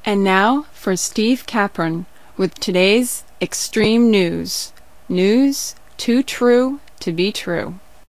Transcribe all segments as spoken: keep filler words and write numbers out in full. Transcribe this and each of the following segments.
And now for Steve Capron with today's Extreme News. News too true to be true.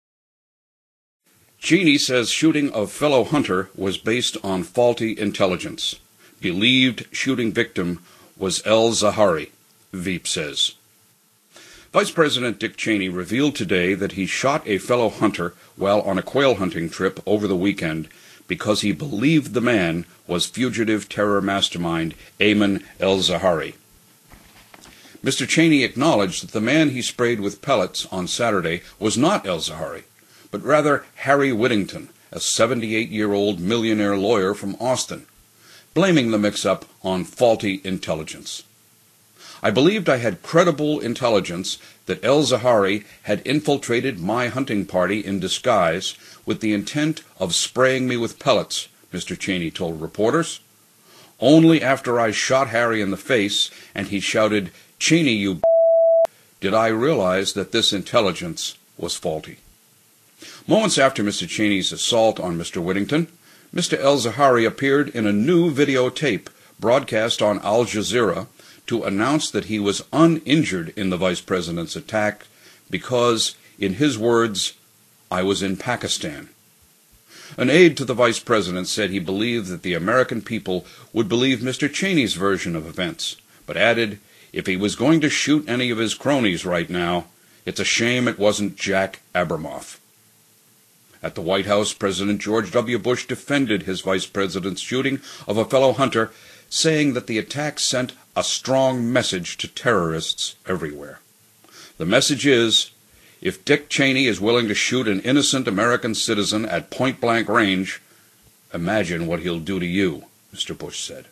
Cheney says shooting of fellow hunter was based on faulty intelligence. Believed shooting victim was El-Zahari, Veep says. Vice President Dick Cheney revealed today that he shot a fellow hunter while on a quail hunting trip over the weekend because he believed the man was fugitive terror mastermind Ayman El-Zahari. Mister Cheney acknowledged that the man he sprayed with pellets on Saturday was not El-Zahari, but rather Harry Whittington, a seventy-eight-year-old millionaire lawyer from Austin, blaming the mix-up on faulty intelligence. I believed I had credible intelligence that El-Zahari had infiltrated my hunting party in disguise with the intent of spraying me with pellets, Mister Cheney told reporters. Only after I shot Harry in the face and he shouted, "Cheney, you b***," did I realize that this intelligence was faulty. Moments after Mister Cheney's assault on Mister Whittington, Mister El-Zahari appeared in a new videotape broadcast on Al Jazeera to announce that he was uninjured in the vice president's attack because, in his words, "I was in Pakistan." An aide to the vice president said he believed that the American people would believe Mister Cheney's version of events, but added, if he was going to shoot any of his cronies right now, it's a shame it wasn't Jack Abramoff. At the White House, President George W. Bush defended his vice president's shooting of a fellow hunter, saying that the attack sent a strong message to terrorists everywhere. The message is, if Dick Cheney is willing to shoot an innocent American citizen at point-blank range, imagine what he'll do to you, Mister Bush said.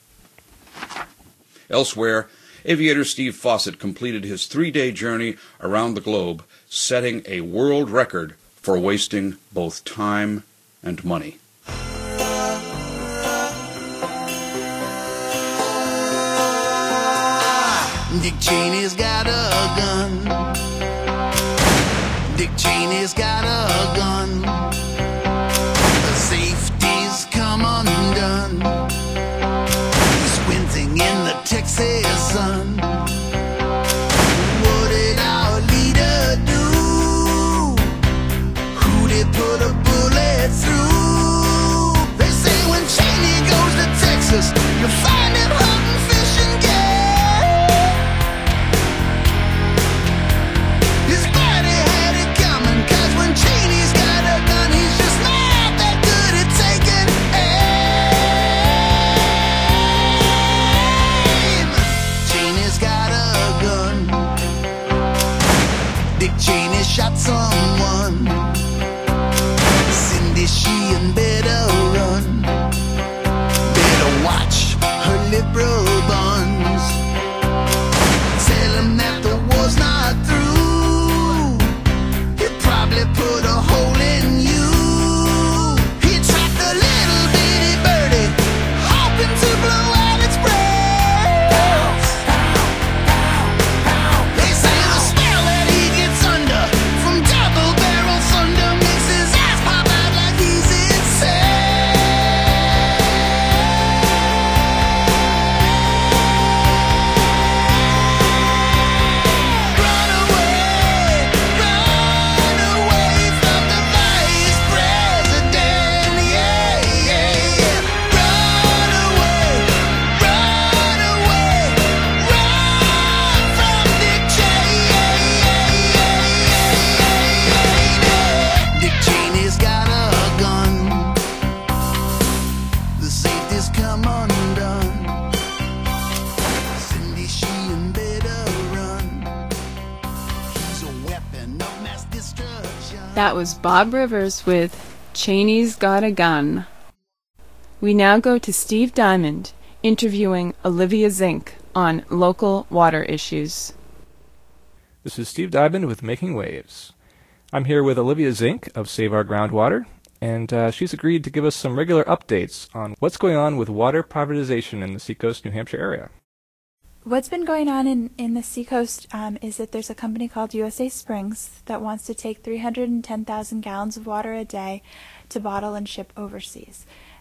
Elsewhere, aviator Steve Fossett completed his three-day journey around the globe, setting a world record for wasting both time and money. Dick Cheney's got a gun. Dick Cheney's got a gun. The safety's come undone. He's squinting in the Texas sun. What did our leader do? Who did put a bullet through? They say when Cheney goes to Texas, you'll find him hunting, fishing, game. His buddy had it coming, 'cause when Cheney's got a gun, he's just not that good at taking aim. Cheney's got a gun. Dick Cheney shot someone. Cindy Sheehan better run. Better watch her liberal buns. Tell him that the war's not through. He'll probably put a hole in you. He trapped a little bitty birdie, hoping to blow out its brains. They say the smell that he gets under from double-barrel thunder makes his ass pop out like he's insane. Run away, run away from the vice president, yeah, yeah, yeah. Run away, run away, run from Dick Cheney. Dick Cheney's got a gun. The safety's come undone. Cindy Sheehan better run. He's a weapon of mass destruction. That was Bob Rivers with Cheney's Got a Gun. We now go to Steve Diamond interviewing Olivia Zink on local water issues. This is Steve Diamond with Making Waves. I'm here with Olivia Zink of Save Our Groundwater, and uh, she's agreed to give us some regular updates on what's going on with water privatization in the Seacoast, New Hampshire area. What's been going on in, in the Seacoast um, is that there's a company called U S A Springs that wants to take three hundred ten thousand gallons of water a day to bottle and ship overseas.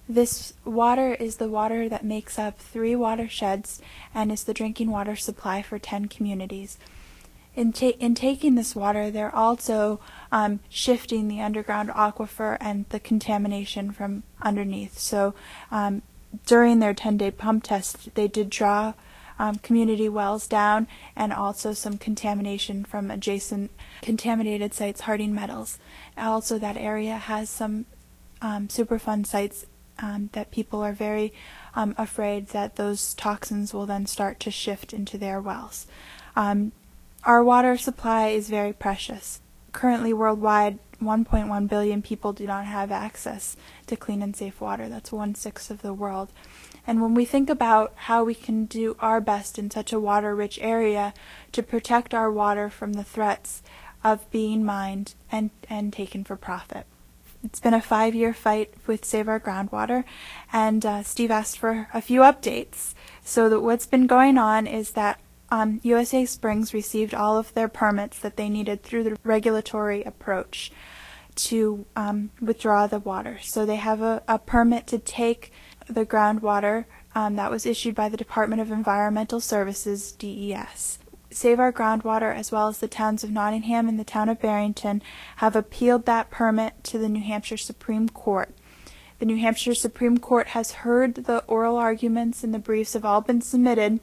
This water is the water that makes up three watersheds and is the drinking water supply for ten communities. In, ta- in taking this water, they're also um, shifting the underground aquifer and the contamination from underneath. So um, during their ten-day pump test, they did draw um, community wells down and also some contamination from adjacent contaminated sites, Harding Metals. Also, that area has some um, Superfund sites um, that people are very um, afraid that those toxins will then start to shift into their wells. Um, Our water supply is very precious. Currently, worldwide, one point one billion people do not have access to clean and safe water. That's one-sixth of the world. And when we think about how we can do our best in such a water-rich area to protect our water from the threats of being mined and, and taken for profit. It's been a five-year fight with Save Our Groundwater, and uh, Steve asked for a few updates. So that what's been going on is that Um, U S A Springs received all of their permits that they needed through the regulatory approach to um, withdraw the water. So they have a, a permit to take the groundwater um, that was issued by the Department of Environmental Services, D E S. Save Our Groundwater, as well as the towns of Nottingham and the town of Barrington, have appealed that permit to the New Hampshire Supreme Court. The New Hampshire Supreme Court has heard the oral arguments and the briefs have all been submitted,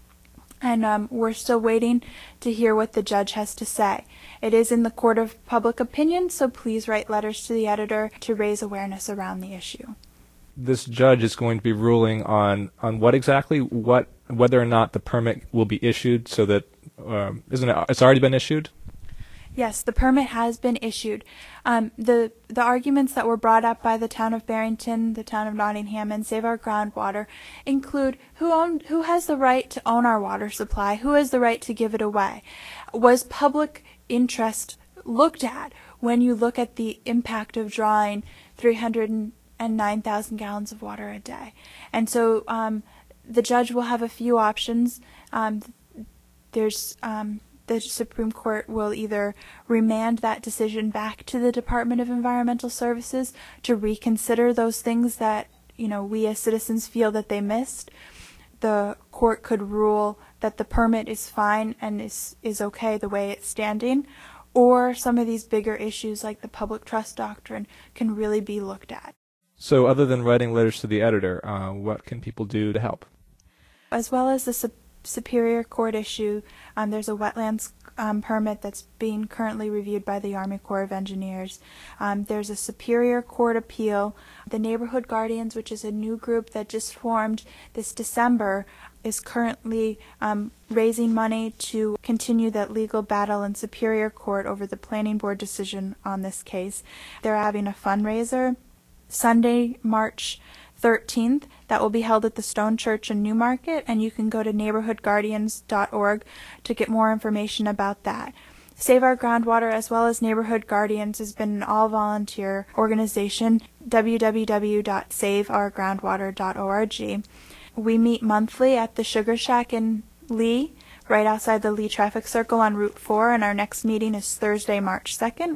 and um, we're still waiting to hear what the judge has to say. It is in the court of public opinion, so please write letters to the editor to raise awareness around the issue. This judge is going to be ruling on, on what exactly, what whether or not the permit will be issued, so that, um, isn't it, it's already been issued? Yes, the permit has been issued. Um, the the arguments that were brought up by the town of Barrington, the town of Nottingham, and Save Our Groundwater include who own, who has the right to own our water supply, who has the right to give it away. Was public interest looked at when you look at the impact of drawing three hundred nine thousand gallons of water a day? And so um, the judge will have a few options. Um, there's um, the Supreme Court will either remand that decision back to the Department of Environmental Services to reconsider those things that, you know, we as citizens feel that they missed. The court could rule that the permit is fine and is, is okay the way it's standing, or some of these bigger issues like the public trust doctrine can really be looked at. So other than writing letters to the editor, uh, what can people do to help? As well as the Supreme Superior Court issue, um, there's a wetlands um, permit that's being currently reviewed by the Army Corps of Engineers. Um, there's a Superior Court appeal. The Neighborhood Guardians, which is a new group that just formed this December, is currently um, raising money to continue that legal battle in Superior Court over the Planning Board decision on this case. They're having a fundraiser Sunday, March thirteenth, that will be held at the Stone Church in Newmarket, and you can go to neighborhood guardians dot org to get more information about that. Save Our Groundwater, as well as Neighborhood Guardians, has been an all-volunteer organization, w w w dot save our groundwater dot org. We meet monthly at the Sugar Shack in Lee, right outside the Lee Traffic Circle on Route four, and our next meeting is Thursday, March second.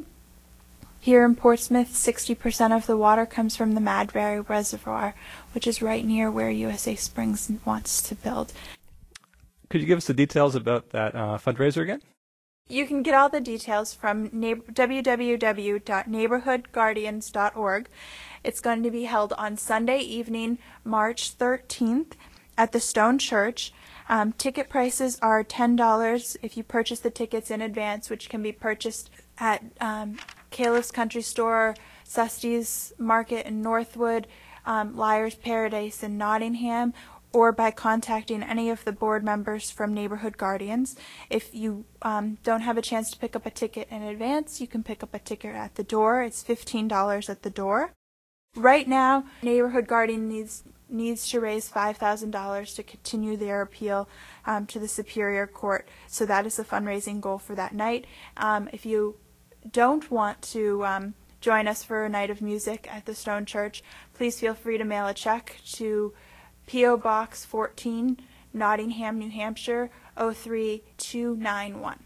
Here in Portsmouth, sixty percent of the water comes from the Madbury Reservoir, which is right near where U S A Springs wants to build. Could you give us the details about that uh, fundraiser again? You can get all the details from w w w dot neighborhood guardians dot org. It's going to be held on Sunday evening, March thirteenth, at the Stone Church. Um, ticket prices are ten dollars if you purchase the tickets in advance, which can be purchased at um, Caleb's Country Store, Susty's Market in Northwood, um, Liar's Paradise in Nottingham, or by contacting any of the board members from Neighborhood Guardians. If you um, don't have a chance to pick up a ticket in advance, you can pick up a ticket at the door. It's fifteen dollars at the door. Right now, Neighborhood Guardian needs needs to raise five thousand dollars to continue their appeal um, to the Superior Court. So that is the fundraising goal for that night. Um, if you don't want to um, join us for a night of music at the Stone Church, please feel free to mail a check to P O Box fourteen, Nottingham, New Hampshire, oh three two nine one.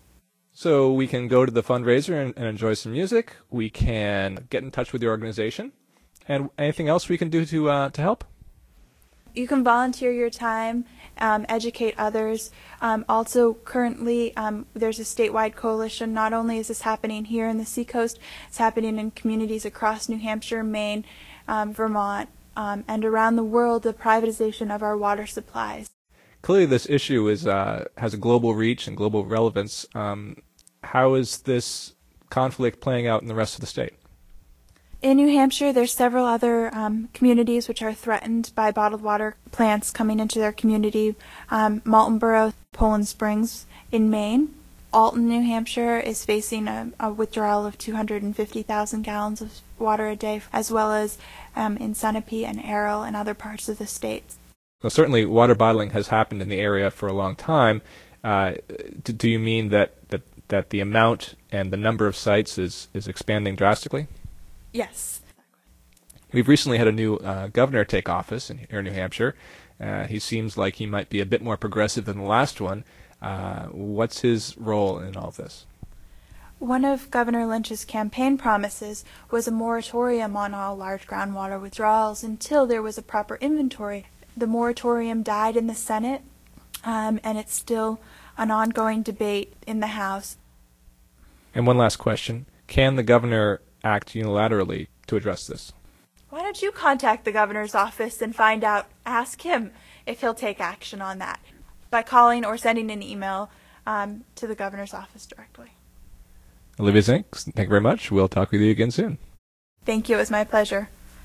So we can go to the fundraiser and, and enjoy some music. We can get in touch with the organization. And anything else we can do to uh, to help? You can volunteer your time, um, educate others. Um, also, currently, um, there's a statewide coalition. Not only is this happening here in the Seacoast, it's happening in communities across New Hampshire, Maine, um, Vermont, um, and around the world, the privatization of our water supplies. Clearly, this issue is uh, has a global reach and global relevance. Um, how is this conflict playing out in the rest of the state? In New Hampshire, there's several other um, communities which are threatened by bottled water plants coming into their community. Um, Maltonborough, Poland Springs in Maine. Alton, New Hampshire is facing a, a withdrawal of two hundred fifty thousand gallons of water a day, as well as um, in Sunapee and Errol and other parts of the state. Well, certainly water bottling has happened in the area for a long time. Uh, do, do you mean that, that, that the amount and the number of sites is, is expanding drastically? Yes. We've recently had a new uh, governor take office in, here in New Hampshire. Uh, he seems like he might be a bit more progressive than the last one. Uh, what's his role in all of this? One of Governor Lynch's campaign promises was a moratorium on all large groundwater withdrawals until there was a proper inventory. The moratorium died in the Senate, um, and it's still an ongoing debate in the House. And one last question. Can the governor act unilaterally to address this? Why don't you contact the governor's office and find out, ask him if he'll take action on that by calling or sending an email um, to the governor's office directly. Olivia Zink, thank you very much. We'll talk with you again soon. Thank you. It was my pleasure.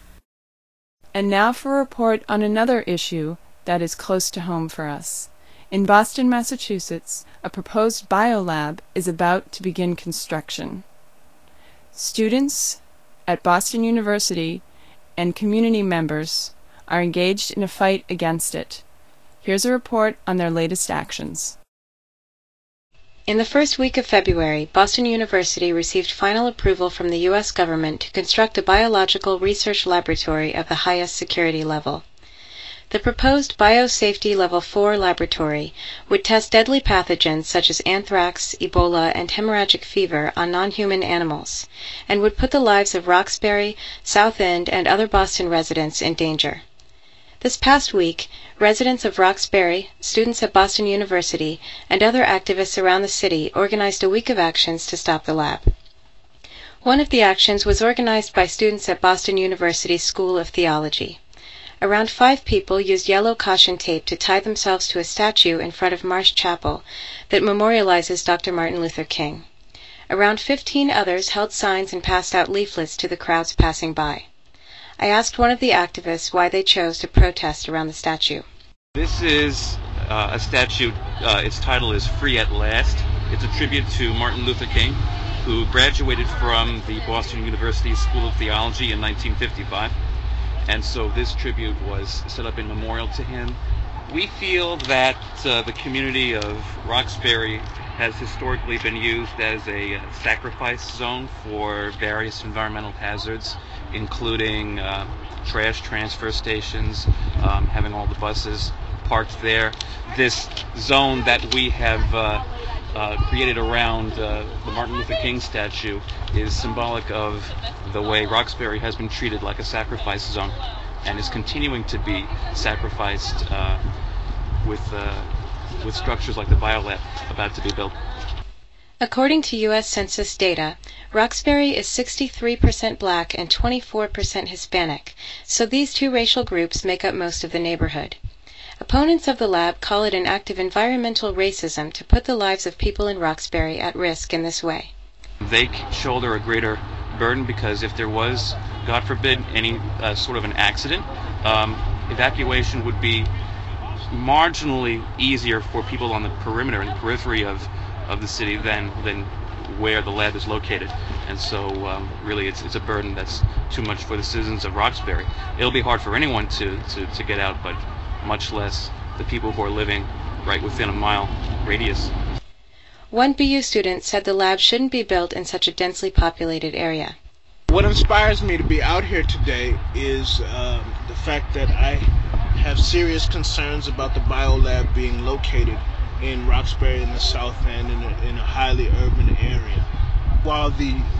And now for a report on another issue that is close to home for us. In Boston, Massachusetts, a proposed biolab is about to begin construction. Students at Boston University and community members are engaged in a fight against it. Here's a report on their latest actions. In the first week of February, Boston University received final approval from the U S government to construct a biological research laboratory of the highest security level. The proposed Biosafety Level four laboratory would test deadly pathogens such as anthrax, Ebola, and hemorrhagic fever on non-human animals, and would put the lives of Roxbury, South End, and other Boston residents in danger. This past week, residents of Roxbury, students at Boston University, and other activists around the city organized a week of actions to stop the lab. One of the actions was organized by students at Boston University School of Theology. Around five people used yellow caution tape to tie themselves to a statue in front of Marsh Chapel that memorializes Doctor Martin Luther King. Around fifteen others held signs and passed out leaflets to the crowds passing by. I asked one of the activists why they chose to protest around the statue. This is uh, a statue, uh, its title is Free at Last. It's a tribute to Martin Luther King, who graduated from the Boston University School of Theology in nineteen fifty-five. And so this tribute was set up in memorial to him. We feel that uh, the community of Roxbury has historically been used as a uh, sacrifice zone for various environmental hazards, including uh, trash transfer stations, um, having all the buses parked there. This zone that we have uh, uh, created around uh, the Martin Luther King statue is symbolic of the way Roxbury has been treated like a sacrifice zone and is continuing to be sacrificed uh, with, uh, with structures like the BioLab about to be built. According to U S Census data, Roxbury is sixty-three percent black and twenty-four percent Hispanic, so these two racial groups make up most of the neighborhood. Opponents of the lab call it an act of environmental racism to put the lives of people in Roxbury at risk in this way. They shoulder a greater burden because if there was, God forbid, any uh, sort of an accident, um, evacuation would be marginally easier for people on the perimeter and periphery of, of the city than, than where the lab is located. And so um, really it's, it's a burden that's too much for the citizens of Roxbury. It'll be hard for anyone to, to, to get out, but much less the people who are living right within a mile radius. One B U student said the lab shouldn't be built in such a densely populated area. What inspires me to be out here today is um, the fact that I have serious concerns about the BioLab being located in Roxbury in the South End in a, in a highly urban area. While the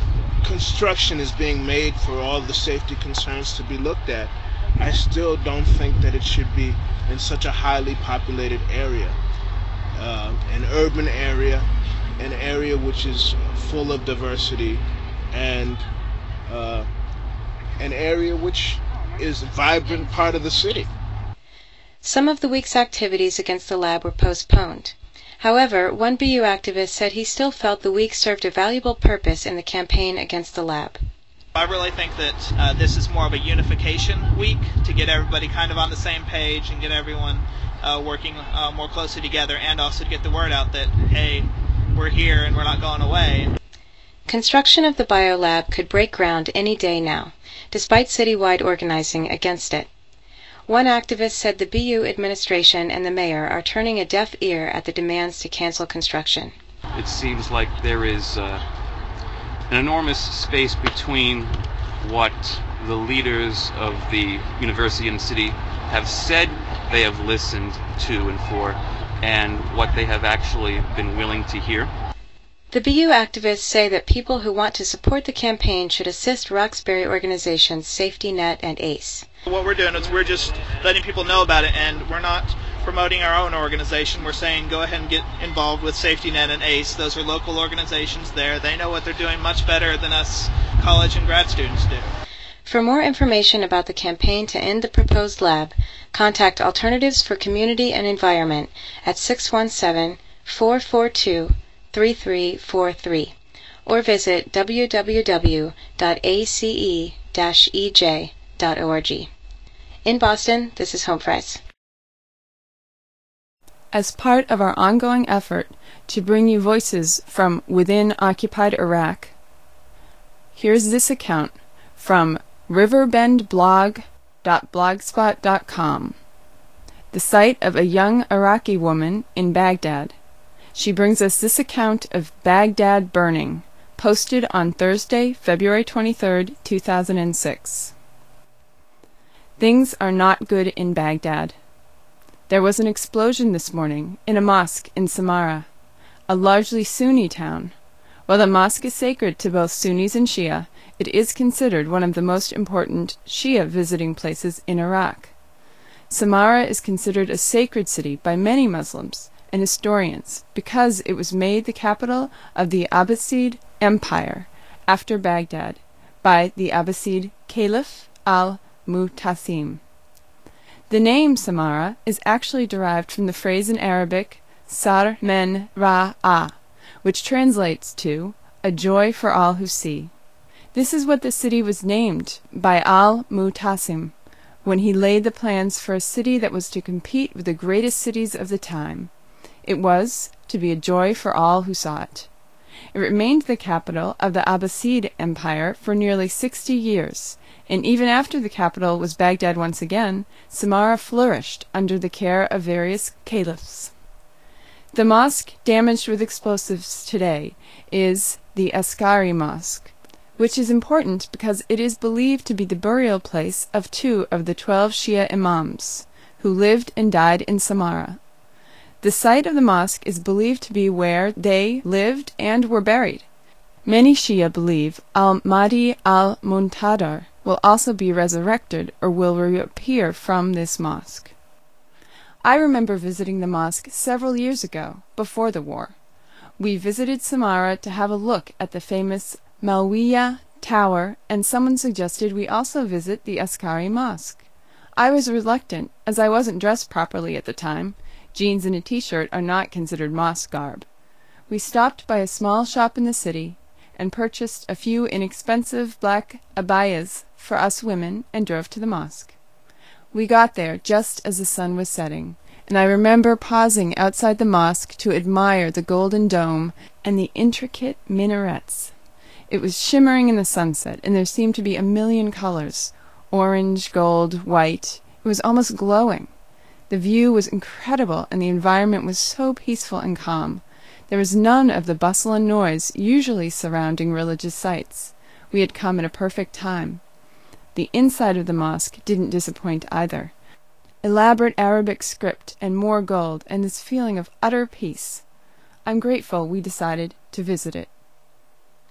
construction is being made for all the safety concerns to be looked at, I still don't think that it should be in such a highly populated area, uh, an urban area, an area which is full of diversity, and uh, an area which is a vibrant part of the city. Some of the week's activities against the lab were postponed. However, one B U activist said he still felt the week served a valuable purpose in the campaign against the lab. I really think that uh, this is more of a unification week to get everybody kind of on the same page and get everyone uh, working uh, more closely together, and also to get the word out that, hey, we're here and we're not going away. Construction of the biolab could break ground any day now, despite citywide organizing against it. One activist said the B U administration and the mayor are turning a deaf ear at the demands to cancel construction. It seems like there is uh, an enormous space between what the leaders of the university and city have said they have listened to and for, and what they have actually been willing to hear. The B U activists say that people who want to support the campaign should assist Roxbury organizations Safety Net and ACE. What we're doing is we're just letting people know about it, and we're not promoting our own organization. We're saying go ahead and get involved with Safety Net and ACE. Those are local organizations there. They know what they're doing much better than us college and grad students do. For more information about the campaign to end the proposed lab, contact Alternatives for Community and Environment at six one seven, four four two, three three four three or visit w w w dot a c e dash e j dot org. In Boston, this is Home Fries. As part of our ongoing effort to bring you voices from within occupied Iraq, here's this account from riverbend blog dot blogspot dot com, the site of a young Iraqi woman in Baghdad. She brings us this account of Baghdad burning, posted on Thursday, February twenty-third, two thousand six. Things are not good in Baghdad. There was an explosion this morning in a mosque in Samarra, a largely Sunni town. While the mosque is sacred to both Sunnis and Shia, it is considered one of the most important Shia visiting places in Iraq. Samarra is considered a sacred city by many Muslims and historians because it was made the capital of the Abbasid Empire after Baghdad by the Abbasid Caliph al-Mu'tasim. The name Samarra is actually derived from the phrase in Arabic Sar men ra'a, which translates to a joy for all who see. This is what the city was named by al-Mu'tasim when he laid the plans for a city that was to compete with the greatest cities of the time. It was to be a joy for all who saw it. It remained the capital of the Abbasid Empire for nearly sixty years, and even after the capital was Baghdad once again, Samarra flourished under the care of various caliphs. The mosque damaged with explosives today is the Askari Mosque, which is important because it is believed to be the burial place of two of the twelve Shia imams who lived and died in Samarra. The site of the mosque is believed to be where they lived and were buried. Many Shia believe al-Mahdi al-Muntadar will also be resurrected or will reappear from this mosque. I remember visiting the mosque several years ago, before the war. We visited Samarra to have a look at the famous Malwiya Tower, and someone suggested we also visit the Askari Mosque. I was reluctant, as I wasn't dressed properly at the time. Jeans and a t-shirt are not considered mosque garb. We stopped by a small shop in the city and purchased a few inexpensive black abayas for us women and drove to the mosque. We got there just as the sun was setting, and I remember pausing outside the mosque to admire the golden dome and the intricate minarets. It was shimmering in the sunset, and there seemed to be a million colors, orange, gold, white. It was almost glowing. The view was incredible, and the environment was so peaceful and calm. There was none of the bustle and noise usually surrounding religious sites. We had come at a perfect time. The inside of the mosque didn't disappoint either. Elaborate Arabic script and more gold, and this feeling of utter peace. I'm grateful we decided to visit it.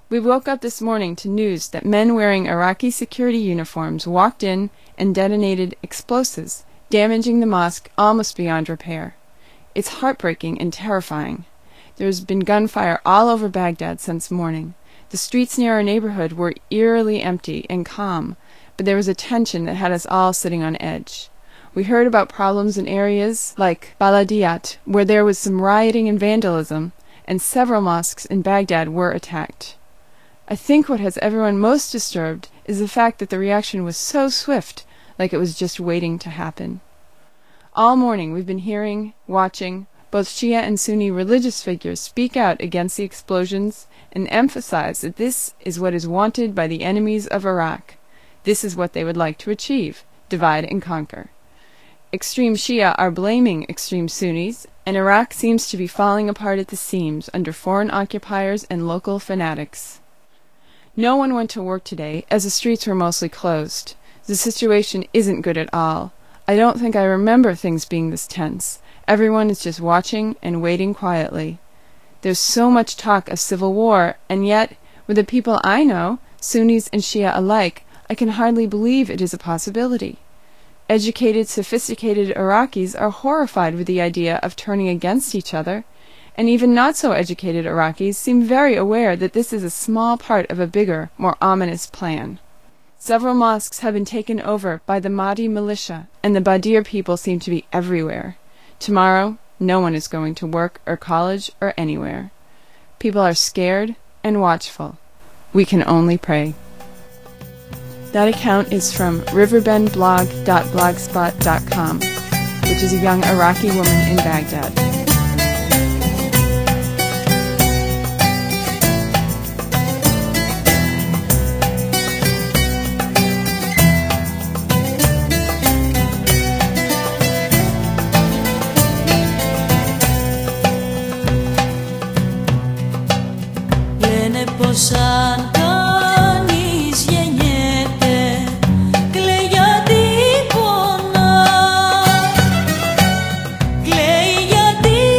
We woke up this morning to news that men wearing Iraqi security uniforms walked in and detonated explosives, damaging the mosque almost beyond repair. It's heartbreaking and terrifying. There's been gunfire all over Baghdad since morning. The streets near our neighborhood were eerily empty and calm, but there was a tension that had us all sitting on edge. We heard about problems in areas like Baladiyat, where there was some rioting and vandalism, and several mosques in Baghdad were attacked. I think what has everyone most disturbed is the fact that the reaction was so swift, like it was just waiting to happen. All morning we've been hearing, watching, both Shia and Sunni religious figures speak out against the explosions and emphasize that this is what is wanted by the enemies of Iraq. This is what they would like to achieve, divide and conquer. Extreme Shia are blaming extreme Sunnis, and Iraq seems to be falling apart at the seams under foreign occupiers and local fanatics. No one went to work today, as the streets were mostly closed. The situation isn't good at all. I don't think I remember things being this tense. Everyone is just watching and waiting quietly. There's so much talk of civil war, and yet, with the people I know, Sunnis and Shia alike, I can hardly believe it is a possibility. Educated, sophisticated Iraqis are horrified with the idea of turning against each other, and even not-so-educated Iraqis seem very aware that this is a small part of a bigger, more ominous plan. Several mosques have been taken over by the Mahdi militia, and the Badir people seem to be everywhere. Tomorrow, no one is going to work or college or anywhere. People are scared and watchful. We can only pray. That account is from riverbend blog dot blogspot dot com, which is a young Iraqi woman in Baghdad. Πως Αντώνης γεννιέται, κλαίει γιατί πονά, κλαίει γιατί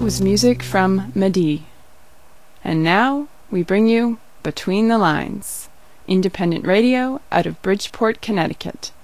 was music from Madi. And now we bring you Between the Lines, independent radio out of Bridgeport, Connecticut.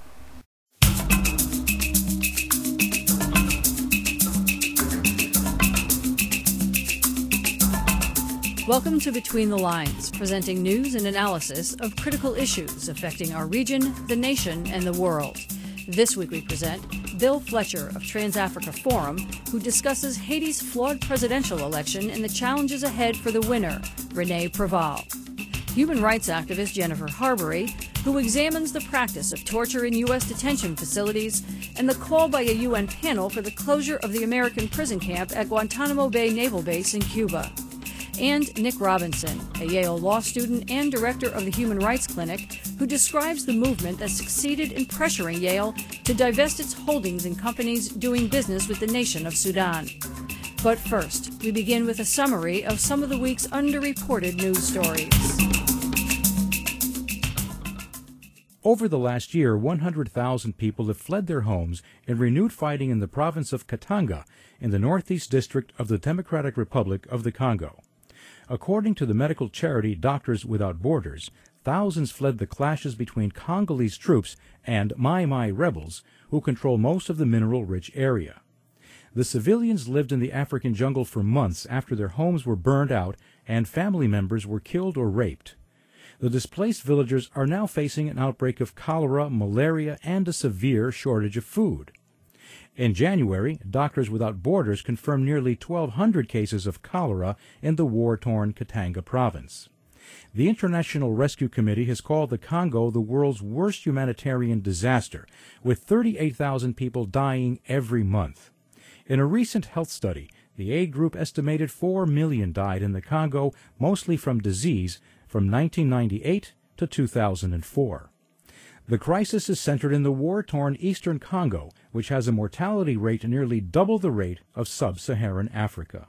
Welcome to Between the Lines, presenting news and analysis of critical issues affecting our region, the nation, and the world. This week we present Bill Fletcher of Trans-Africa Forum, who discusses Haiti's flawed presidential election and the challenges ahead for the winner, René Preval. Human rights activist Jennifer Harbury, who examines the practice of torture in U S detention facilities and the call by a U N panel for the closure of the American prison camp at Guantanamo Bay Naval Base in Cuba. And Nick Robinson, a Yale law student and director of the Human Rights Clinic, who describes the movement that succeeded in pressuring Yale to divest its holdings in companies doing business with the nation of Sudan. But first, we begin with a summary of some of the week's underreported news stories. Over the last year, one hundred thousand people have fled their homes in renewed fighting in the province of Katanga in the northeast district of the Democratic Republic of the Congo. According to the medical charity Doctors Without Borders, thousands fled the clashes between Congolese troops and Mai Mai rebels, who control most of the mineral-rich area. The civilians lived in the African jungle for months after their homes were burned out and family members were killed or raped. The displaced villagers are now facing an outbreak of cholera, malaria, and a severe shortage of food. In January, Doctors Without Borders confirmed nearly twelve hundred cases of cholera in the war-torn Katanga province. The International Rescue Committee has called the Congo the world's worst humanitarian disaster, with thirty-eight thousand people dying every month. In a recent health study, the aid group estimated four million died in the Congo, mostly from disease, from nineteen ninety-eight to two thousand four. The crisis is centered in the war-torn eastern Congo, which has a mortality rate nearly double the rate of sub-Saharan Africa.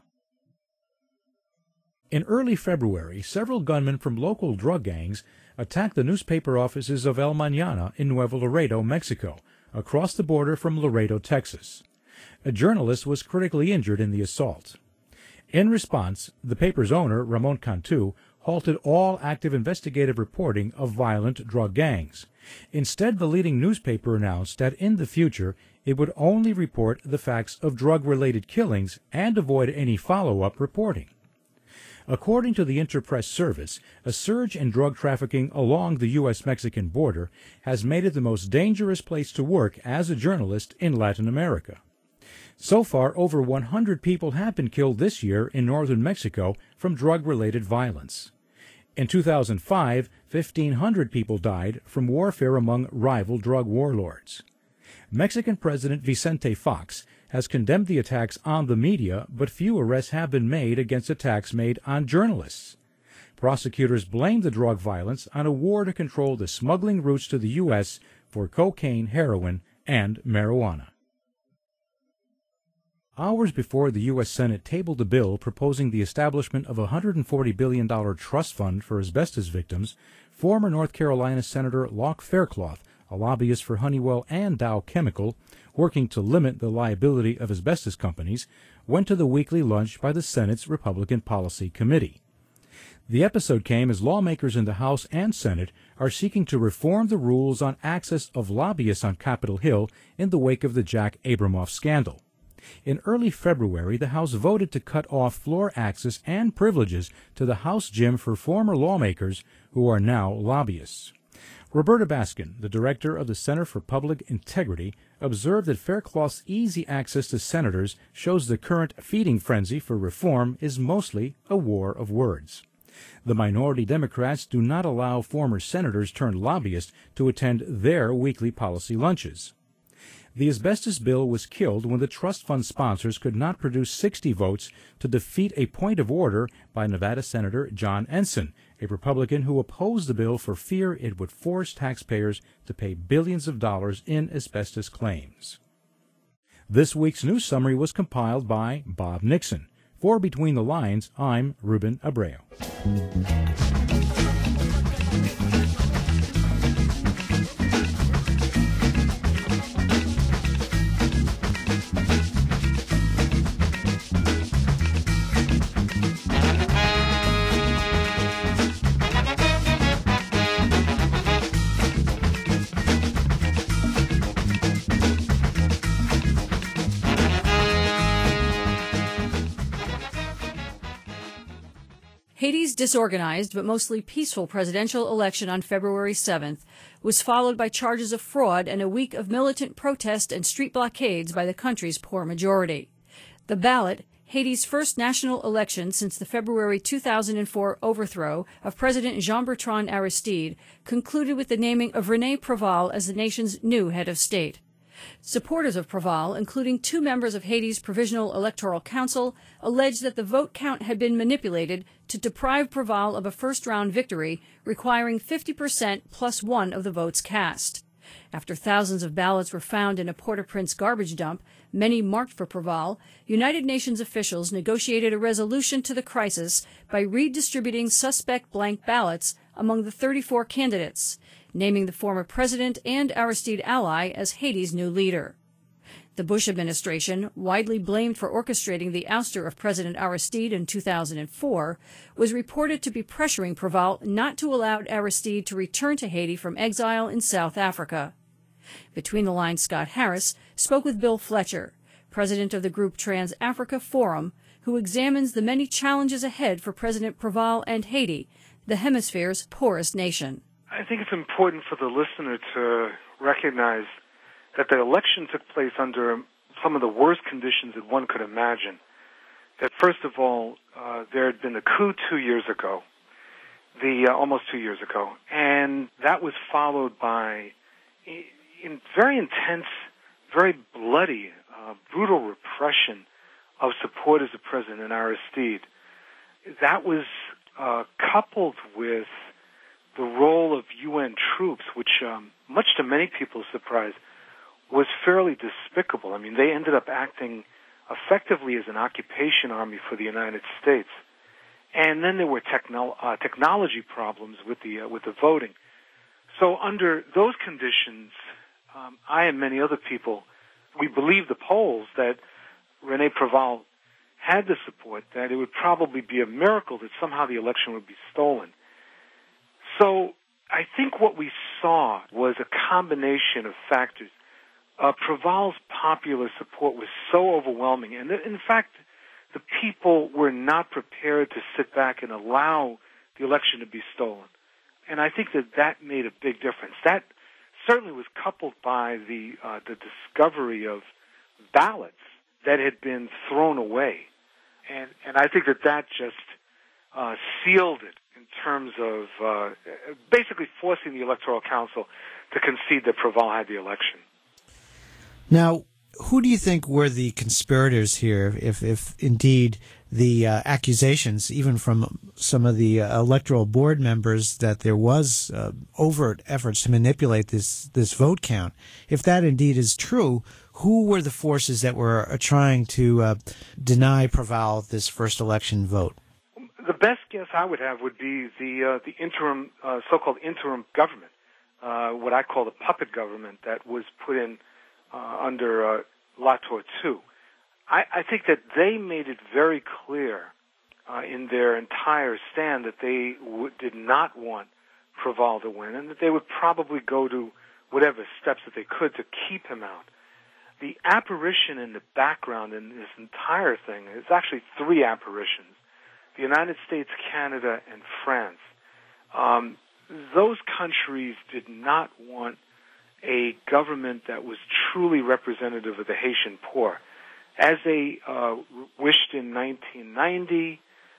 In early February, several gunmen from local drug gangs attacked the newspaper offices of El Mañana in Nuevo Laredo, Mexico, across the border from Laredo, Texas. A journalist was critically injured in the assault. In response, the paper's owner, Ramon Cantu, halted all active investigative reporting of violent drug gangs. Instead, the leading newspaper announced that in the future it would only report the facts of drug-related killings and avoid any follow-up reporting. According to the Interpress Service, a surge in drug trafficking along the U S Mexican border has made it the most dangerous place to work as a journalist in Latin America. So far, over one hundred people have been killed this year in northern Mexico from drug-related violence. In two thousand five, fifteen hundred people died from warfare among rival drug warlords. Mexican President Vicente Fox has condemned the attacks on the media, but few arrests have been made against attacks made on journalists. Prosecutors blame the drug violence on a war to control the smuggling routes to the U S for cocaine, heroin, and marijuana. Hours before the U S Senate tabled a bill proposing the establishment of a one hundred forty billion dollars trust fund for asbestos victims, former North Carolina Senator Locke Faircloth, a lobbyist for Honeywell and Dow Chemical, working to limit the liability of asbestos companies, went to the weekly lunch by the Senate's Republican Policy Committee. The episode came as lawmakers in the House and Senate are seeking to reform the rules on access of lobbyists on Capitol Hill in the wake of the Jack Abramoff scandal. In early February, the House voted to cut off floor access and privileges to the House gym for former lawmakers who are now lobbyists. Roberta Baskin, the director of the Center for Public Integrity, observed that Faircloth's easy access to senators shows the current feeding frenzy for reform is mostly a war of words. The minority Democrats do not allow former senators turned lobbyists to attend their weekly policy lunches. The asbestos bill was killed when the trust fund sponsors could not produce sixty votes to defeat a point of order by Nevada Senator John Ensign, a Republican who opposed the bill for fear it would force taxpayers to pay billions of dollars in asbestos claims. This week's news summary was compiled by Bob Nixon. For Between the Lines, I'm Ruben Abreu. Haiti's disorganized but mostly peaceful presidential election on February seventh was followed by charges of fraud and a week of militant protest and street blockades by the country's poor majority. The ballot, Haiti's first national election since the February two thousand four overthrow of President Jean-Bertrand Aristide, concluded with the naming of René Préval as the nation's new head of state. Supporters of Préval, including two members of Haiti's Provisional Electoral Council, alleged that the vote count had been manipulated to deprive Préval of a first-round victory, requiring fifty percent plus one of the votes cast. After thousands of ballots were found in a Port-au-Prince garbage dump, many marked for Préval, United Nations officials negotiated a resolution to the crisis by redistributing suspect blank ballots among the thirty-four candidates, naming the former president and Aristide ally as Haiti's new leader. The Bush administration, widely blamed for orchestrating the ouster of President Aristide in two thousand four, was reported to be pressuring Préval not to allow Aristide to return to Haiti from exile in South Africa. Between the Lines, Scott Harris spoke with Bill Fletcher, president of the group Trans-Africa Forum, who examines the many challenges ahead for President Préval and Haiti, the hemisphere's poorest nation. I think it's important for the listener to recognize that the election took place under some of the worst conditions that one could imagine. That first of all, uh, there had been a coup two years ago, the uh, almost two years ago, and that was followed by in very intense, very bloody, uh, brutal repression of supporters of President Aristide. That was uh, coupled with the role of U N troops, which, um, much to many people's surprise, was fairly despicable. I mean, they ended up acting effectively as an occupation army for the United States. And then there were techno- uh, technology problems with the uh, with the voting. So under those conditions, um, I and many other people, we believe the polls that René Préval had the support, that it would probably be a miracle that somehow the election would be stolen. So I think what we saw was a combination of factors. Uh, Préval's popular support was so overwhelming, and th- in fact, the people were not prepared to sit back and allow the election to be stolen. And I think that that made a big difference. That certainly was coupled by the uh, the discovery of ballots that had been thrown away, and and I think that that just uh, sealed it in terms of uh, basically forcing the Electoral Council to concede that Préval had the election. Now, who do you think were the conspirators here, if, if indeed the uh, accusations, even from some of the uh, electoral board members, that there was uh, overt efforts to manipulate this, this vote count? If that indeed is true, who were the forces that were uh, trying to uh, deny Préval this first election vote? The best guess I would have would be the uh, the interim, uh, so-called interim government, uh, what I call the puppet government that was put in Uh, under uh, Latour two. I, I think that they made it very clear uh, in their entire stand that they w- did not want Préval to win, and that they would probably go to whatever steps that they could to keep him out. The apparition in the background in this entire thing is actually three apparitions: the United States, Canada, and France. Um, those countries did not want a government that was truly representative of the Haitian poor. As they uh, wished in nineteen ninety,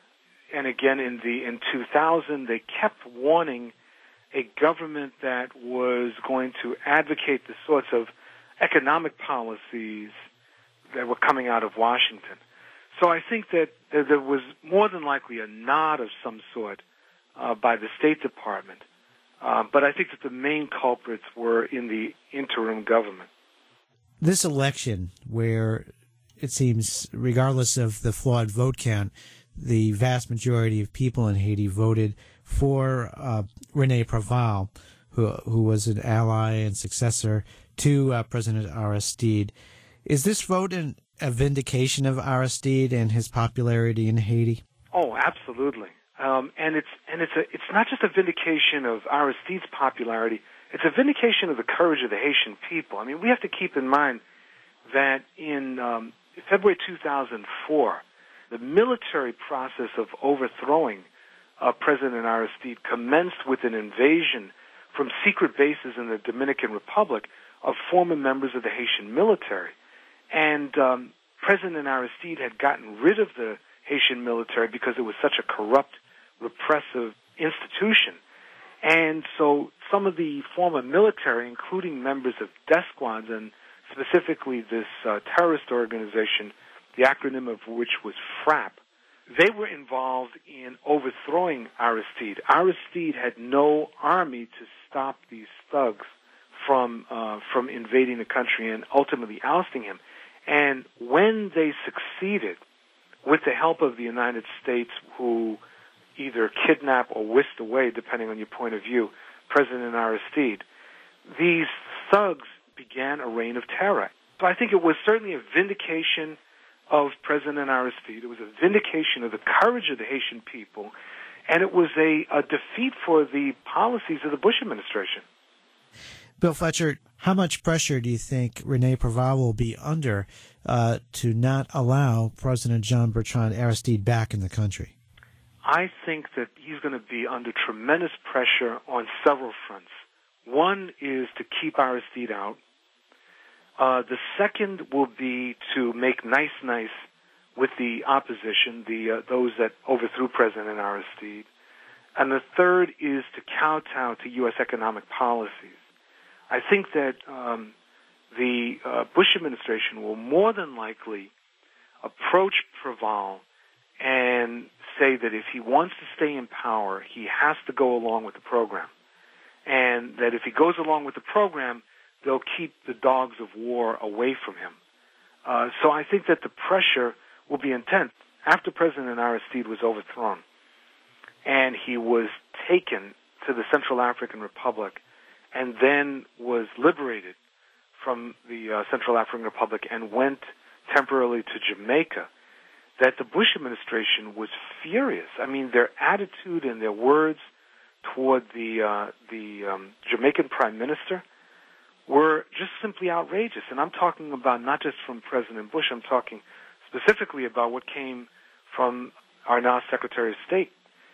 and again in the in two thousand, they kept wanting a government that was going to advocate the sorts of economic policies that were coming out of Washington. So I think that there was more than likely a nod of some sort uh, by the State Department. Uh, but I think that the main culprits were in the interim government. This election, where it seems, regardless of the flawed vote count, the vast majority of people in Haiti voted for uh, René Préval, who who was an ally and successor to uh, President Aristide. Is this vote an, a vindication of Aristide and his popularity in Haiti? Oh, absolutely. Um, and it's and it's a it's not just a vindication of Aristide's popularity; it's a vindication of the courage of the Haitian people. I mean, we have to keep in mind that in um, February two thousand four, the military process of overthrowing uh, President Aristide commenced with an invasion from secret bases in the Dominican Republic of former members of the Haitian military. And um, President Aristide had gotten rid of the Haitian military because it was such a corrupt, repressive institution. And so some of the former military, including members of death squads and specifically this uh, terrorist organization, the acronym of which was FRAP, they were involved in overthrowing Aristide. Aristide had no army to stop these thugs from uh, from invading the country and ultimately ousting him. And when they succeeded, with the help of the United States, who either kidnapped or whisked away, depending on your point of view, President Aristide, these thugs began a reign of terror. So I think it was certainly a vindication of President Aristide. It was a vindication of the courage of the Haitian people, and it was a, a defeat for the policies of the Bush administration. Bill Fletcher, how much pressure do you think Rene Preval will be under uh, to not allow President Jean-Bertrand Aristide back in the country? I think that he's going to be under tremendous pressure on several fronts. One is to keep Aristide out. Uh, the second will be to make nice-nice with the opposition, the uh, those that overthrew President Aristide. And the third is to kowtow to U S economic policies. I think that um, the uh, Bush administration will more than likely approach Preval and say that if he wants to stay in power, he has to go along with the program. And that if he goes along with the program, they'll keep the dogs of war away from him. Uh, so I think that the pressure will be intense. After President Aristide was overthrown and he was taken to the Central African Republic and then was liberated from the uh, Central African Republic and went temporarily to Jamaica, that the Bush administration was furious. I mean, their attitude and their words toward the uh, the um, Jamaican Prime Minister were just simply outrageous. And I'm talking about not just from President Bush, I'm talking specifically about what came from our now Secretary of State.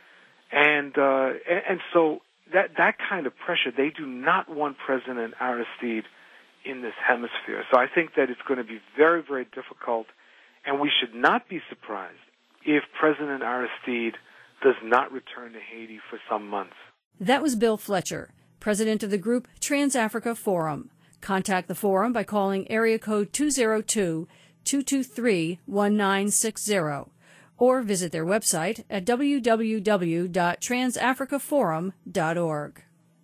And uh, and, and so that that kind of pressure, they do not want President Aristide in this hemisphere. So I think that it's going to be very, very difficult, and we should not be surprised if President Aristide does not return to Haiti for some months. That was Bill Fletcher, president of the group Trans-Africa Forum. Contact the forum by calling area code two oh two, two two three, one nine six zero or visit their website at w w w dot trans africa forum dot org.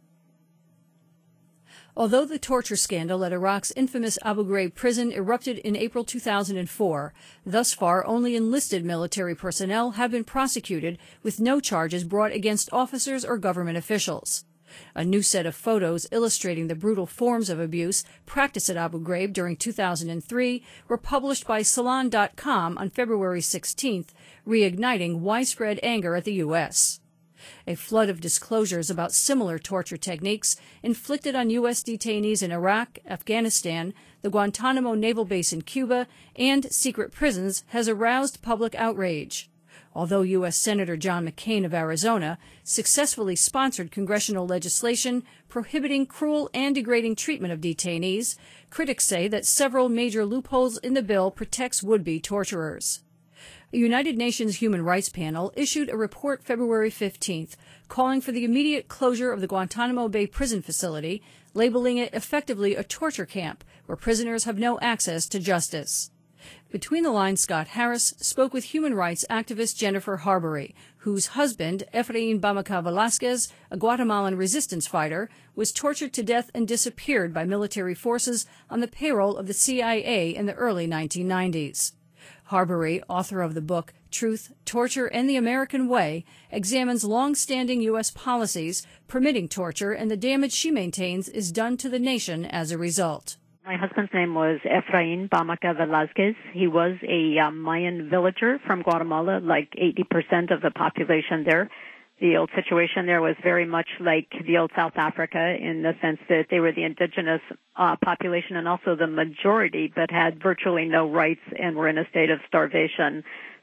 Although the torture scandal at Iraq's infamous Abu Ghraib prison erupted in April two thousand four, thus far only enlisted military personnel have been prosecuted, with no charges brought against officers or government officials. A new set of photos illustrating the brutal forms of abuse practiced at Abu Ghraib during two thousand three were published by Salon dot com on February sixteenth, reigniting widespread anger at the U S A flood of disclosures about similar torture techniques inflicted on U S detainees in Iraq, Afghanistan, the Guantanamo naval base in Cuba, and secret prisons has aroused public outrage. Although U S Senator John McCain of Arizona successfully sponsored congressional legislation prohibiting cruel and degrading treatment of detainees, critics say that several major loopholes in the bill protects would-be torturers. A United Nations Human Rights Panel issued a report February fifteenth calling for the immediate closure of the Guantanamo Bay prison facility, labeling it effectively a torture camp where prisoners have no access to justice. Between the lines, Scott Harris spoke with human rights activist Jennifer Harbury, whose husband, Efrain Bamaca Velasquez, a Guatemalan resistance fighter, was tortured to death and disappeared by military forces on the payroll of the C I A in the early nineteen nineties. Harbury, author of the book Truth, Torture, and the American Way, examines long-standing U S policies permitting torture and the damage she maintains is done to the nation as a result. My husband's name was Efrain Bamaca Velasquez. He was a um, Mayan villager from Guatemala, like eighty percent of the population there. The old situation there was very much like the old South Africa in the sense that they were the indigenous uh, population and also the majority, but had virtually no rights and were in a state of starvation.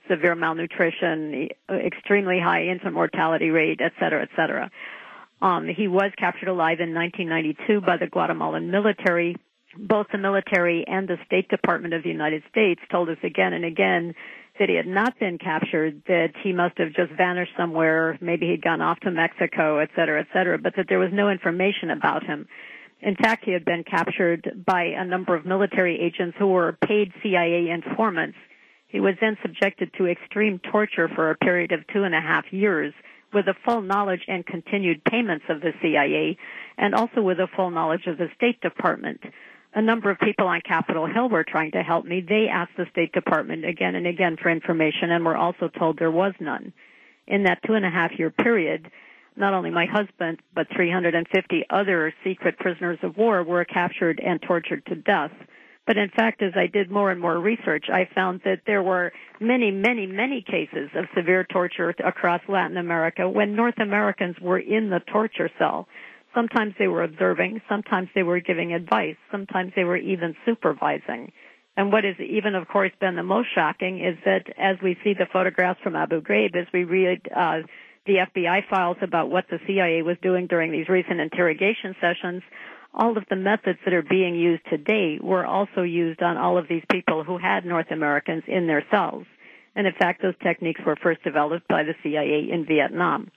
severe malnutrition, extremely high infant mortality rate, et cetera, et cetera. Um, he was captured alive in nineteen ninety-two by the Guatemalan military. Both the military and the State Department of the United States told us again and again that he had not been captured, that he must have just vanished somewhere, maybe he'd gone off to Mexico, et cetera, et cetera, but that there was no information about him. In fact, he had been captured by a number of military agents who were paid C I A informants. He was then subjected to extreme torture for a period of two and a half years with the full knowledge and continued payments of the C I A, and also with the full knowledge of the State Department. A number of people on Capitol Hill were trying to help me. They asked the State Department again and again for information and were also told there was none. In that two and a half year period, not only my husband, but three hundred fifty other secret prisoners of war were captured and tortured to death. But in fact, as I did more and more research, I found that there were many, many, many cases of severe torture across Latin America when North Americans were in the torture cell. Sometimes they were observing, sometimes they were giving advice, sometimes they were even supervising. And what has even, of course, been the most shocking is that as we see the photographs from Abu Ghraib, as we read uh, the F B I files about what the C I A was doing during these recent interrogation sessions, all of the methods that are being used today were also used on all of these people who had North Americans in their cells. And in fact, those techniques were first developed by the C I A in Vietnam.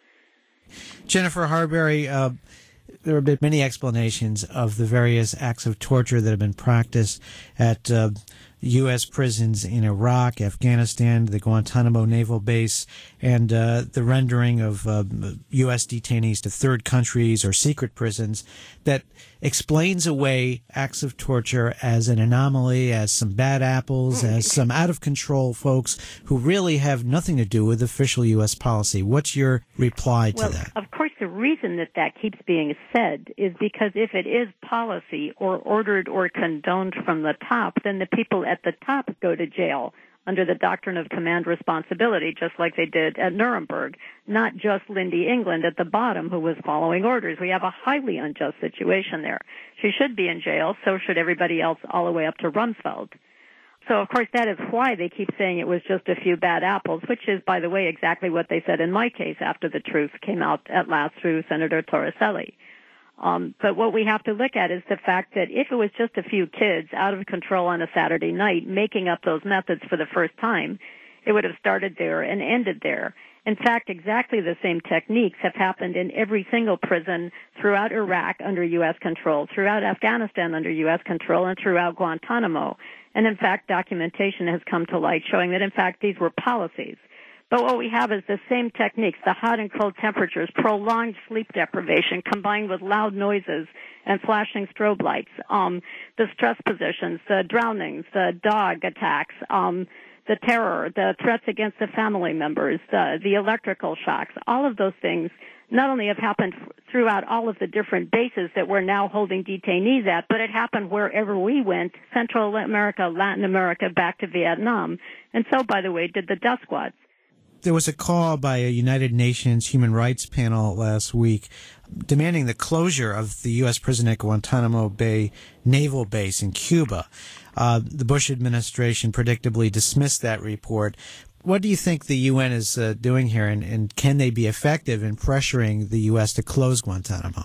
Jennifer Harberry, uh, there have been many explanations of the various acts of torture that have been practiced at uh, U S prisons in Iraq, Afghanistan, the Guantanamo Naval Base, and uh, the rendering of uh, U S detainees to third countries or secret prisons that explains away acts of torture as an anomaly, as some bad apples, as some out-of-control folks who really have nothing to do with official U S policy. What's your reply to well, that? Of course, the reason that that keeps being said is because if it is policy or ordered or condoned from the top, then the people at the top go to jail under the doctrine of command responsibility, just like they did at Nuremberg, not just Lindy England at the bottom who was following orders. We have a highly unjust situation there. She should be in jail, so should everybody else all the way up to Rumsfeld. So, of course, that is why they keep saying it was just a few bad apples, which is, by the way, exactly what they said in my case after the truth came out at last through Senator Torricelli. Um, but what we have to look at is the fact that if it was just a few kids out of control on a Saturday night making up those methods for the first time, it would have started there and ended there. In fact, exactly the same techniques have happened in every single prison throughout Iraq under U S control, throughout Afghanistan under U S control, and throughout Guantanamo. And in fact, documentation has come to light showing that, in fact, these were policies. But what we have is the same techniques, the hot and cold temperatures, prolonged sleep deprivation combined with loud noises and flashing strobe lights, um, the stress positions, the drownings, the dog attacks, um, the terror, the threats against the family members, the, the electrical shocks. All of those things not only have happened throughout all of the different bases that we're now holding detainees at, but it happened wherever we went, Central America, Latin America, back to Vietnam. And so, by the way, did the death squads. There was a call by a United Nations human rights panel last week demanding the closure of the U S prison at Guantanamo Bay Naval Base in Cuba. Uh, the Bush administration predictably dismissed that report. What do you think the U N is uh, doing here, and, and can they be effective in pressuring the U S to close Guantanamo?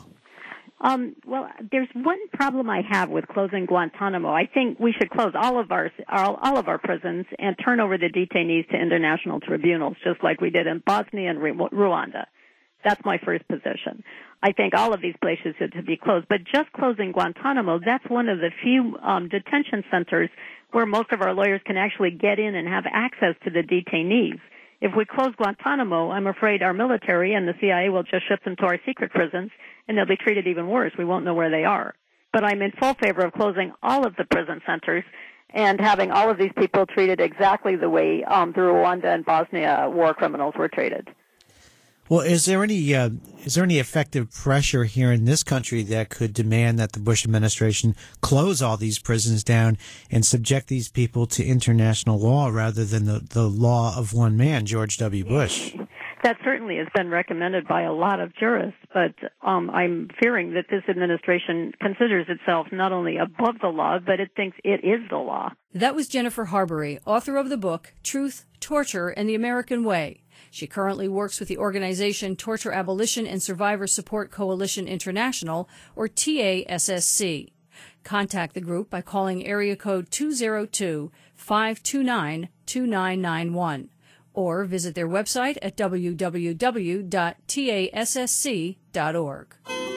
Um, well, there's one problem I have with closing Guantanamo. I think we should close all of our all, all of our prisons and turn over the detainees to international tribunals, just like we did in Bosnia and Rwanda. That's my first position. I think all of these places should to be closed. But just closing Guantanamo, that's one of the few um, detention centers where most of our lawyers can actually get in and have access to the detainees. If we close Guantanamo, I'm afraid our military and the C I A will just ship them to our secret prisons, and they'll be treated even worse. We won't know where they are. But I'm in full favor of closing all of the prison centers and having all of these people treated exactly the way um, the Rwanda and Bosnia war criminals were treated. Well, is there any uh, is there any effective pressure here in this country that could demand that the Bush administration close all these prisons down and subject these people to international law rather than the, the law of one man, George W. Bush? that certainly has been recommended by a lot of jurists, but um, I'm fearing that this administration considers itself not only above the law, but it thinks it is the law. That was Jennifer Harbury, author of the book Truth, Torture, and the American Way. She currently works with the organization Torture Abolition and Survivor Support Coalition International, or T A S S C. Contact the group by calling area code two zero two, five two nine, two nine nine one or visit their website at w w w dot t a s s c dot org.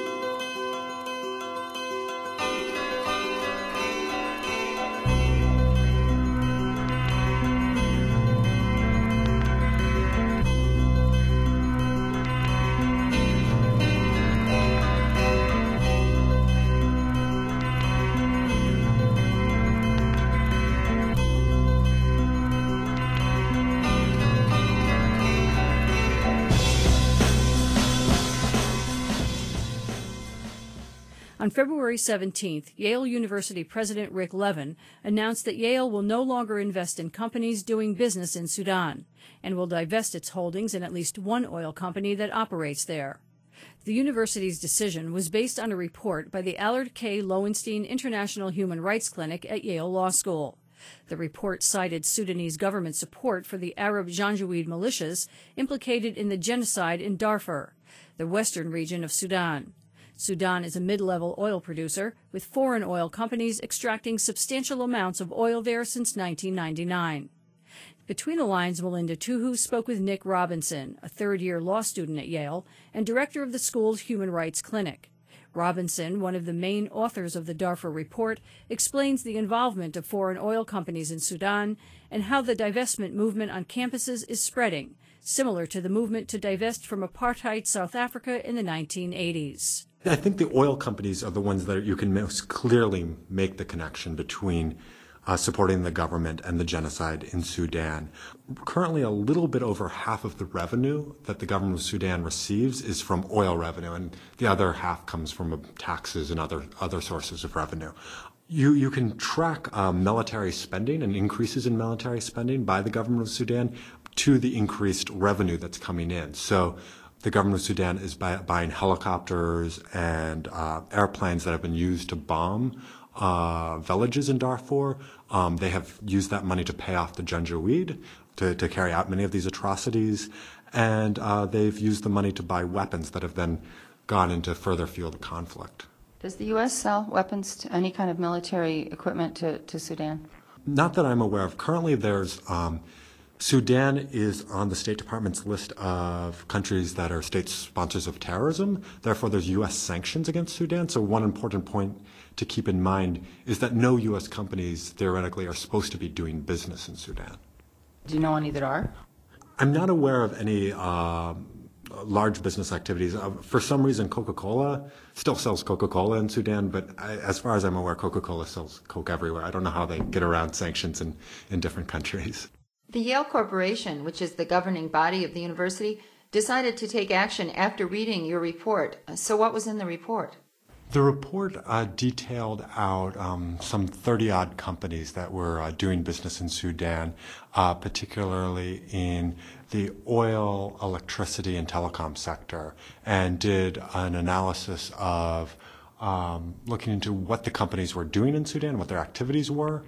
On February seventeenth, Yale University President Rick Levin announced that Yale will no longer invest in companies doing business in Sudan and will divest its holdings in at least one oil company that operates there. The university's decision was based on a report by the Allard K. Lowenstein International Human Rights Clinic at Yale Law School. The report cited Sudanese government support for the Arab Janjaweed militias implicated in the genocide in Darfur, the western region of Sudan. Sudan is a mid-level oil producer, with foreign oil companies extracting substantial amounts of oil there since nineteen ninety-nine. Between the lines, Melinda Tuhu spoke with Nick Robinson, a third-year law student at Yale and director of the school's Human Rights Clinic. Robinson, one of the main authors of the Darfur Report, explains the involvement of foreign oil companies in Sudan and how the divestment movement on campuses is spreading, similar to the movement to divest from apartheid South Africa in the nineteen eighties. I think the oil companies are the ones that you can most clearly make the connection between uh, supporting the government and the genocide in Sudan. Currently, a little bit over half of the revenue that the government of Sudan receives is from oil revenue, and the other half comes from taxes and other other sources of revenue. You you can track um, military spending and increases in military spending by the government of Sudan to the increased revenue that's coming in. So the government of Sudan is buy, buying helicopters and uh, airplanes that have been used to bomb uh, villages in Darfur. Um, they have used that money to pay off the Janjaweed, to, to carry out many of these atrocities. And uh, they've used the money to buy weapons that have then gone into further fuel the conflict. Does the U S sell weapons to any kind of military equipment to, to Sudan? Not that I'm aware of. Currently, there's um, Sudan is on the State Department's list of countries that are state sponsors of terrorism. Therefore, there's U S sanctions against Sudan. So one important point to keep in mind is that no U S companies theoretically are supposed to be doing business in Sudan. Do you know any that are? I'm not aware of any uh, large business activities. Uh, for some reason, Coca-Cola still sells Coca-Cola in Sudan, but I, as far as I'm aware, Coca-Cola sells Coke everywhere. I don't know how they get around sanctions in, in different countries. The Yale Corporation, which is the governing body of the university, decided to take action after reading your report. So what was in the report? The report uh, detailed out um, some thirty-odd companies that were uh, doing business in Sudan, uh, particularly in the oil, electricity, and telecom sector, and did an analysis of um, looking into what the companies were doing in Sudan, what their activities were,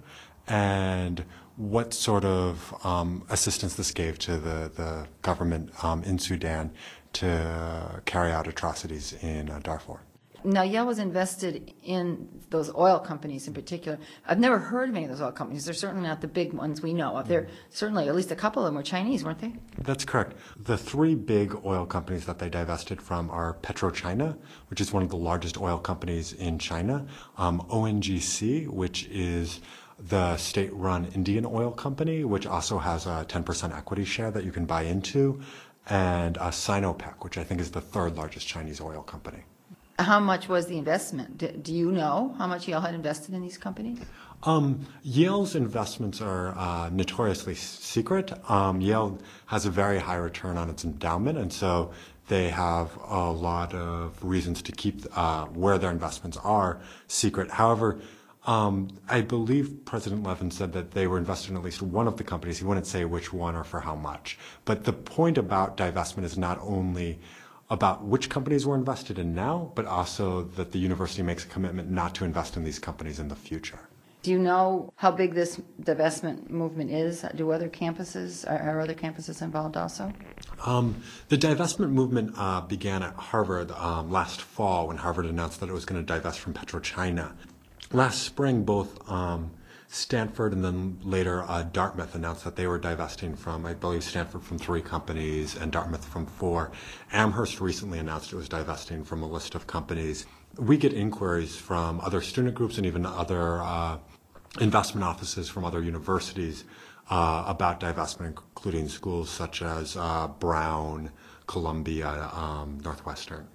and what sort of um, assistance this gave to the, the government um, in Sudan to carry out atrocities in uh, Darfur. Now, Yale was invested in those oil companies in particular. I've never heard of any of those oil companies. They're certainly not the big ones we know of. They're certainly, at least a couple of them were Chinese, weren't they? That's correct. The three big oil companies that they divested from are PetroChina, which is one of the largest oil companies in China, um, O N G C, which is the state-run Indian oil company, which also has a ten percent equity share that you can buy into, and uh, Sinopec, which I think is the third largest Chinese oil company. How much was the investment? Do, do you know how much Yale had invested in these companies? Um, Yale's investments are uh, notoriously secret. Um, Yale has a very high return on its endowment, and so they have a lot of reasons to keep uh, where their investments are secret. However, Um, I believe President Levin said that they were invested in at least one of the companies. He wouldn't say which one or for how much. But the point about divestment is not only about which companies we're invested in now, but also that the university makes a commitment not to invest in these companies in the future. Do you know how big this divestment movement is? Do other campuses, are, are other campuses involved also? Um, the divestment movement uh, began at Harvard um, last fall when Harvard announced that it was going to divest from PetroChina. Last spring, both um, Stanford and then later uh, Dartmouth announced that they were divesting from, I believe, Stanford from three companies and Dartmouth from four. Amherst recently announced it was divesting from a list of companies. We get inquiries from other student groups and even other uh, investment offices from other universities uh, about divestment, including schools such as uh, Brown, Columbia, um, Northwestern.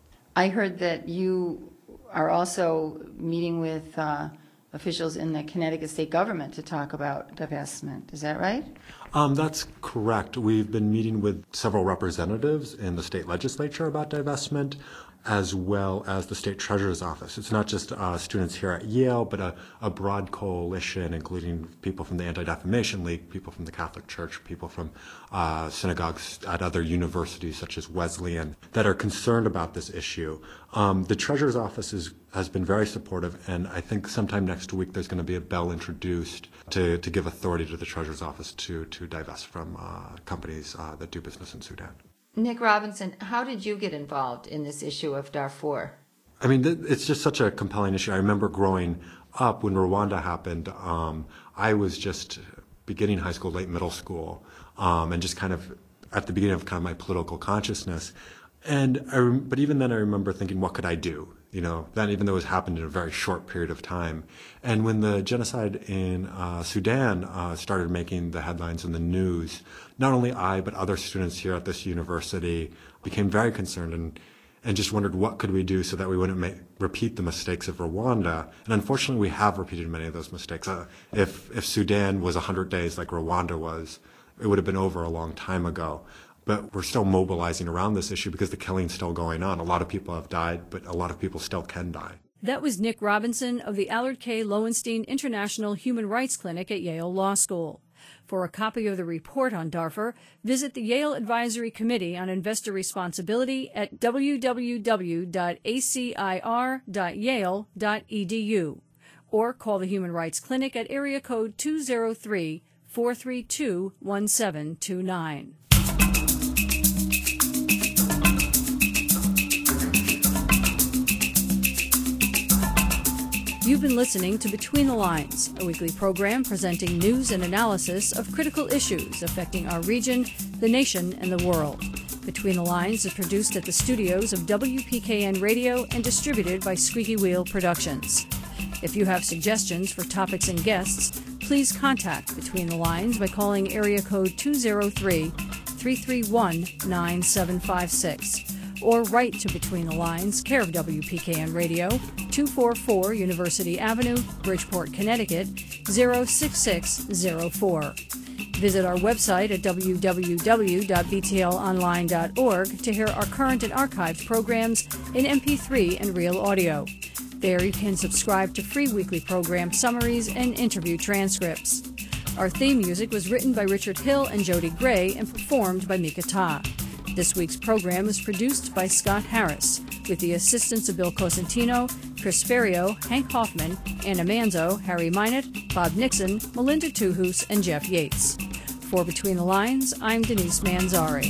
I heard that you are also meeting with uh, officials in the Connecticut state government to talk about divestment. Is that right? Um, that's correct. We've been meeting with several representatives in the state legislature about divestment, as well as the state treasurer's office. It's not just uh, students here at Yale, but a, a broad coalition, including people from the Anti-Defamation League, people from the Catholic Church, people from uh, synagogues at other universities such as Wesleyan, that are concerned about this issue. Um, the treasurer's office is, has been very supportive, and I think sometime next week there's going to be a bill introduced to, to give authority to the treasurer's office to, to divest from uh, companies uh, that do business in Sudan. Nick Robinson, how did you get involved in this issue of Darfur? I mean, it's just such a compelling issue. I remember growing up when Rwanda happened. Um, I was just beginning high school, late middle school, um, and just kind of at the beginning of kind of my political consciousness. And I, but even then, I remember thinking, what could I do? You know, that even though it was happened in a very short period of time. And when the genocide in uh, Sudan uh, started making the headlines in the news, not only I, but other students here at this university became very concerned and, and just wondered what could we do so that we wouldn't make, repeat the mistakes of Rwanda. And unfortunately, we have repeated many of those mistakes. Uh, if, if Sudan was one hundred days like Rwanda was, it would have been over a long time ago. But we're still mobilizing around this issue because the killing's still going on. A lot of people have died, but a lot of people still can die. That was Nick Robinson of the Allard K. Lowenstein International Human Rights Clinic at Yale Law School. For a copy of the report on Darfur, visit the Yale Advisory Committee on Investor Responsibility at w w w dot a c i r dot yale dot e d u or call the Human Rights Clinic at area code two zero three, four three two, one seven two nine. You've been listening to Between the Lines, a weekly program presenting news and analysis of critical issues affecting our region, the nation, and the world. Between the Lines is produced at the studios of W P K N Radio and distributed by Squeaky Wheel Productions. If you have suggestions for topics and guests, please contact Between the Lines by calling area code two zero three, three three one, nine seven five six. Or write to Between the Lines, care of W P K N Radio, two forty-four University Avenue, Bridgeport, Connecticut, zero six six zero four. Visit our website at w w w dot b t l online dot org to hear our current and archived programs in M P three and real audio. There you can subscribe to free weekly program summaries and interview transcripts. Our theme music was written by Richard Hill and Jody Gray and performed by Mika Ta. This week's program is produced by Scott Harris, with the assistance of Bill Cosentino, Chris Ferrio, Hank Hoffman, Anna Manzo, Harry Minott, Bob Nixon, Melinda Tuhus, and Jeff Yates. For Between the Lines, I'm Denise Manzari.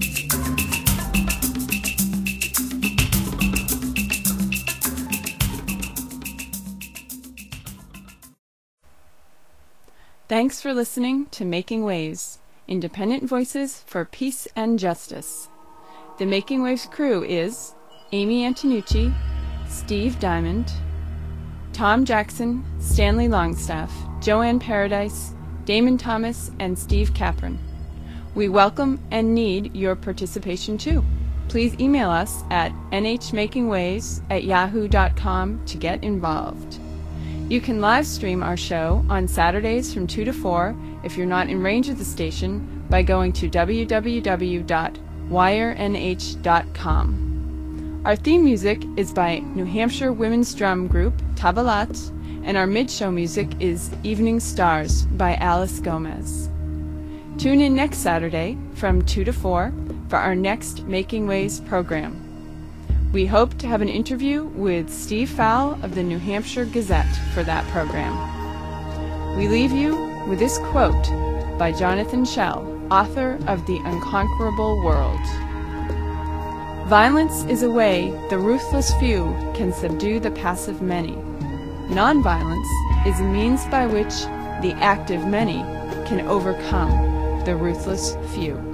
Thanks for listening to Making Waves, independent voices for peace and justice. The Making Waves crew is Amy Antonucci, Steve Diamond, Tom Jackson, Stanley Longstaff, Joanne Paradise, Damon Thomas, and Steve Capron. We welcome and need your participation too. Please email us at n h making waves at yahoo dot com to get involved. You can live stream our show on Saturdays from two to four if you're not in range of the station by going to w w w dot wire n h dot com. Our theme music is by New Hampshire women's drum group Tavalat, and our mid-show music is Evening Stars by Alice Gomez. Tune in next Saturday from two to four for our next Making Waves program. We hope to have an interview with Steve Fowle of the New Hampshire Gazette for that program. We leave you with this quote by Jonathan Schell, author of The Unconquerable World. Violence is a way the ruthless few can subdue the passive many. Nonviolence is a means by which the active many can overcome the ruthless few.